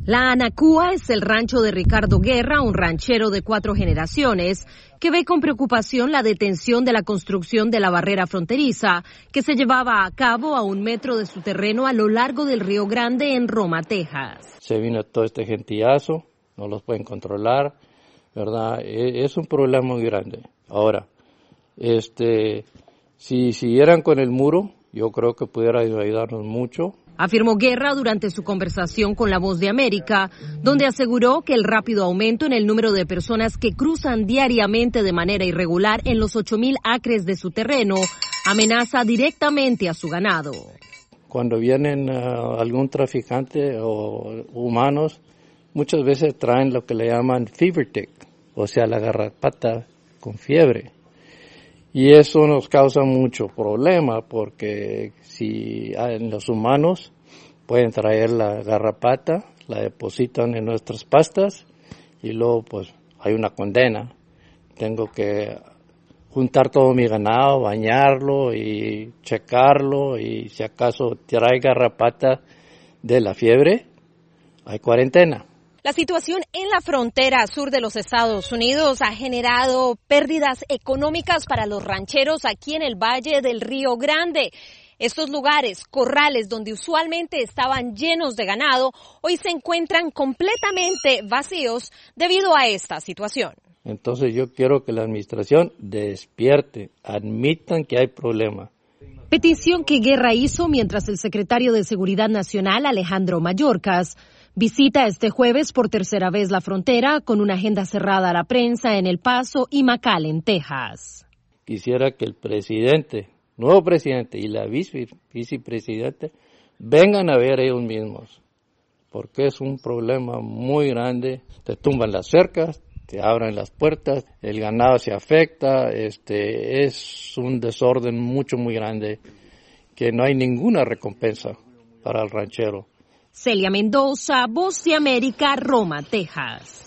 La Anacúa es el rancho de Ricardo Guerra, un ranchero de 4 generaciones, que ve con preocupación la detención de la construcción de la barrera fronteriza, que se llevaba a cabo a 1 metro de su terreno a lo largo del Río Grande en Roma, Texas. Se vino todo este gentillazo, no los pueden controlar, ¿verdad? Es un problema muy grande. Ahora, si siguieran con el muro, yo creo que pudiera ayudarnos mucho. Afirmó Guerra durante su conversación con La Voz de América, donde aseguró que el rápido aumento en el número de personas que cruzan diariamente de manera irregular en los 8,000 acres de su terreno amenaza directamente a su ganado. Cuando vienen algún traficante o humanos, muchas veces traen lo que le llaman fever tick, o sea, la garrapata con fiebre. Y eso nos causa mucho problema porque si en los humanos pueden traer la garrapata, la depositan en nuestras pastas y luego pues hay una condena. Tengo que juntar todo mi ganado, bañarlo y checarlo y si acaso trae garrapata de la fiebre, hay cuarentena. La situación en la frontera sur de los Estados Unidos ha generado pérdidas económicas para los rancheros aquí en el Valle del Río Grande. Estos lugares, corrales donde usualmente estaban llenos de ganado, hoy se encuentran completamente vacíos debido a esta situación. Entonces yo quiero que la administración despierte, admitan que hay problema. Petición que Guerra hizo mientras el secretario de Seguridad Nacional, Alejandro Mayorkas, visita este jueves por tercera vez la frontera con una agenda cerrada a la prensa en El Paso y McAllen, Texas. Quisiera que el presidente, nuevo presidente y la vicepresidente vengan a ver ellos mismos, porque es un problema muy grande. Te tumban las cercas, te abren las puertas, el ganado se afecta, es un desorden muy grande que no hay ninguna recompensa para el ranchero. Celia Mendoza, Voz de América, Roma, Texas.